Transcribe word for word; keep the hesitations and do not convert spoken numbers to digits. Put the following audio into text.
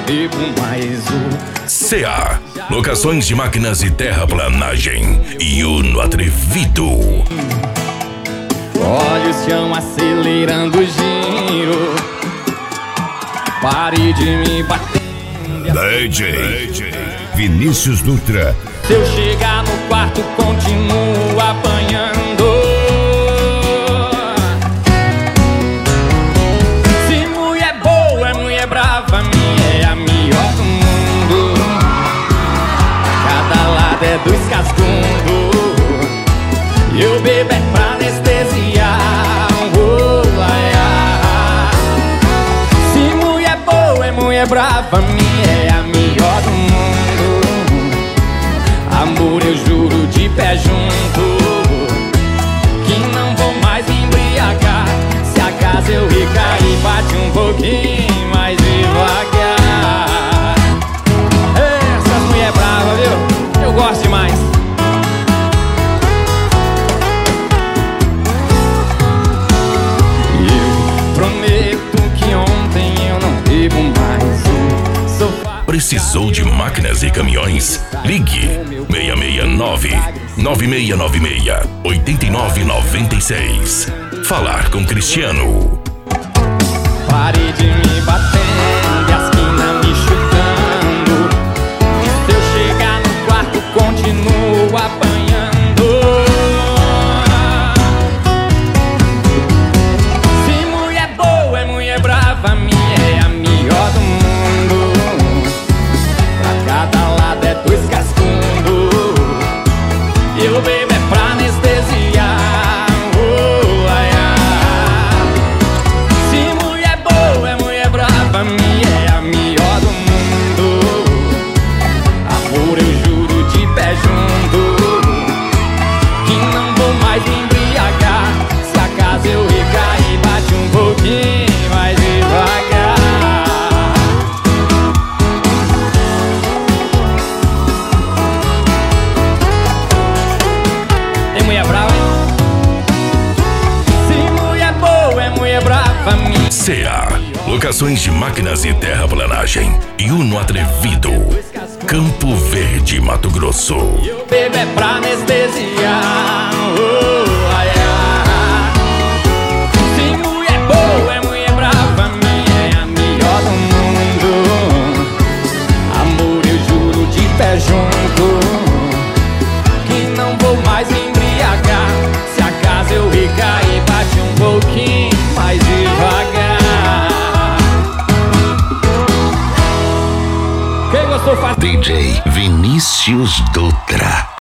bebo mais o C A, locações de máquinas e terraplanagem. E Uno Atrevido. Olha o chão acelerando o giro. Pare de me bater. D J Vinícius Dutra. Se eu chegar no quarto, continuo apanhando. Se mulher boa é mulher brava, minha é a melhor do mundo. Cada lado é dos cascundos. Eu bebo é pra anestesiar. Oh, ai, ai. Se mulher boa é mulher brava, minha é a melhor do mundo. Amor, eu juro de pé junto que não vou mais me embriagar. Se acaso eu recair, bate um pouquinho mais devagar. Essas mulher brava, viu? Eu gosto demais. Eu prometo que ontem eu não bebo mais um sofá. Precisou de máquinas e caminhões? Ligue seis seis nove, nove seis nove seis, oito nove nove seis. Falar com Cristiano. Pare de me batendo e as quinas me chutando. Se eu chegar no quarto, continuo apanhando. Se mulher boa é mulher brava, minha é a melhor do mundo. Pra cada lado é dois cascundos. Eu bebo é pra anestesiar. Oh, ai, ai. Se mulher boa é mulher brava, minha é a melhor do mundo. Amor, eu juro de pé junto que não vou mais me embriagar. Se acaso eu recair, bate um pouquinho mais devagar. Tem mulher brava, hein? Se mulher boa é mulher brava, minha C A, locações de máquinas e terraplanagem. E Uno Atrevido. Campo Verde, Mato Grosso. eu bebo é pra anestesiar. Oh, ai, ai. Se mulher boa é mulher brava, minha é a melhor do mundo. Amor, eu juro de pé junto que não vou mais me embriagar. Se acaso eu recair, bate um pouquinho mais devagar. Quem gostou faz D J Vinícius Dutra.